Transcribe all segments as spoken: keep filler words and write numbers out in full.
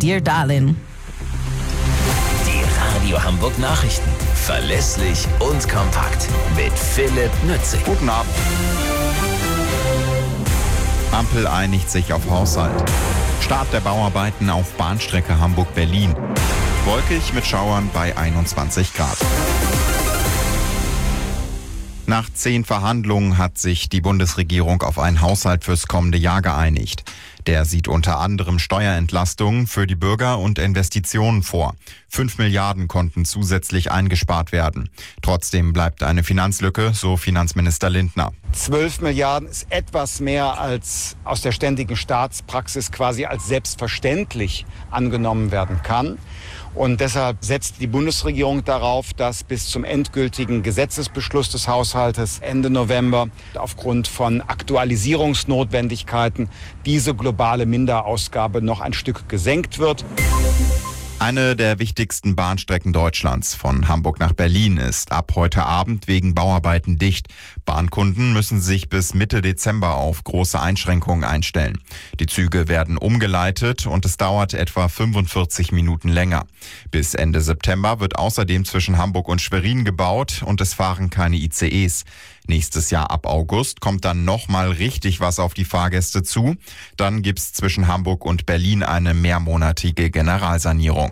Dear Darling. Die Radio Hamburg Nachrichten. Verlässlich und kompakt. Mit Philipp Nützig. Guten Abend. Ampel einigt sich auf Haushalt. Start der Bauarbeiten auf Bahnstrecke Hamburg-Berlin. Wolkig mit Schauern bei einundzwanzig Grad. Nach zehn Verhandlungen hat sich die Bundesregierung auf einen Haushalt fürs kommende Jahr geeinigt. Der sieht unter anderem Steuerentlastungen für die Bürger und Investitionen vor. Fünf Milliarden konnten zusätzlich eingespart werden. Trotzdem bleibt eine Finanzlücke, so Finanzminister Lindner. Zwölf Milliarden ist etwas mehr als aus der ständigen Staatspraxis quasi als selbstverständlich angenommen werden kann. Und deshalb setzt die Bundesregierung darauf, dass bis zum endgültigen Gesetzesbeschluss des Haushaltes Ende November aufgrund von Aktualisierungsnotwendigkeiten diese globale Minderausgabe noch ein Stück gesenkt wird. Eine der wichtigsten Bahnstrecken Deutschlands von Hamburg nach Berlin ist ab heute Abend wegen Bauarbeiten dicht. Bahnkunden müssen sich bis Mitte Dezember auf große Einschränkungen einstellen. Die Züge werden umgeleitet und es dauert etwa fünfundvierzig Minuten länger. Bis Ende September wird außerdem zwischen Hamburg und Schwerin gebaut und es fahren keine I C Es. Nächstes Jahr ab August kommt dann nochmal richtig was auf die Fahrgäste zu. Dann gibt's zwischen Hamburg und Berlin eine mehrmonatige Generalsanierung.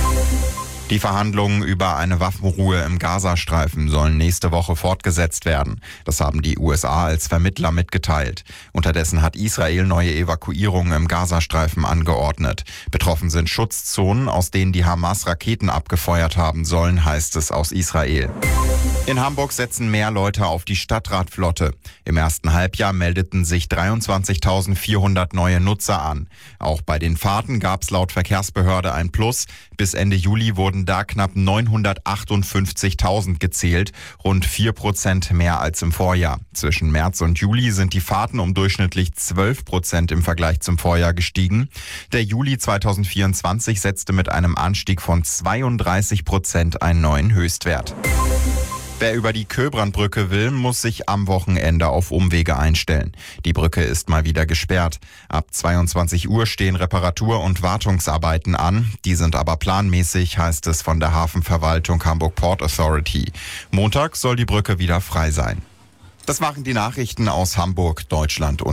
Die Verhandlungen über eine Waffenruhe im Gazastreifen sollen nächste Woche fortgesetzt werden. Das haben die U S A als Vermittler mitgeteilt. Unterdessen hat Israel neue Evakuierungen im Gazastreifen angeordnet. Betroffen sind Schutzzonen, aus denen die Hamas Raketen abgefeuert haben sollen, heißt es aus Israel. In Hamburg setzen mehr Leute auf die Stadtradflotte. Im ersten Halbjahr meldeten sich dreiundzwanzigtausendvierhundert neue Nutzer an. Auch bei den Fahrten gab es laut Verkehrsbehörde ein Plus. Bis Ende Juli wurden da knapp neunhundertachtundfünfzigtausend gezählt, rund vier Prozent mehr als im Vorjahr. Zwischen März und Juli sind die Fahrten um durchschnittlich zwölf Prozent im Vergleich zum Vorjahr gestiegen. Der Juli zweitausendvierundzwanzig setzte mit einem Anstieg von zweiunddreißig Prozent einen neuen Höchstwert. Wer über die Köbrandbrücke will, muss sich am Wochenende auf Umwege einstellen. Die Brücke ist mal wieder gesperrt. Ab zweiundzwanzig Uhr stehen Reparatur- und Wartungsarbeiten an. Die sind aber planmäßig, heißt es von der Hafenverwaltung Hamburg Port Authority. Montag soll die Brücke wieder frei sein. Das waren die Nachrichten aus Hamburg, Deutschland und